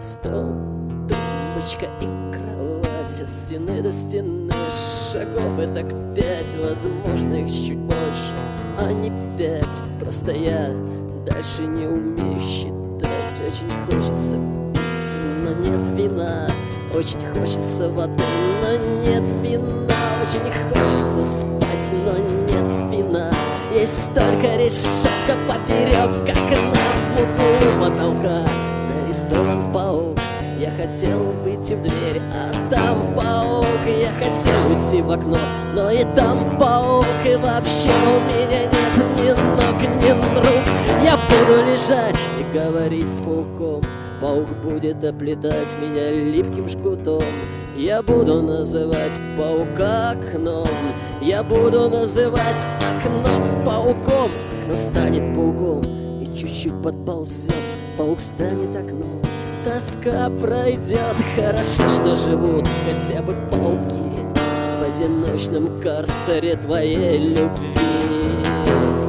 Стол, тумбочка и кровать, от стены до стены шагов этак 5, возможно их чуть больше, а не 5. Просто я дальше не умею считать. Очень хочется пить, но нет вина. Очень хочется воды, но нет вина. Очень хочется спать, но нет вина. Есть только решетка поперек окна, в углу потолка нарисован паук. Я хотел выйти в дверь, а там паук. Я хотел уйти в окно, но и там паук. И вообще у меня нет ни ног, ни рук. Я буду лежать и говорить с пауком. Паук будет оплетать меня липким жгутом. Я буду называть паука окном. Я буду называть окно пауком. Окно станет пауком и чуть-чуть подползет. Паук станет окном. Тоска пройдет, хорошо, что живут хотя бы пауки в одиночном карцере твоей любви.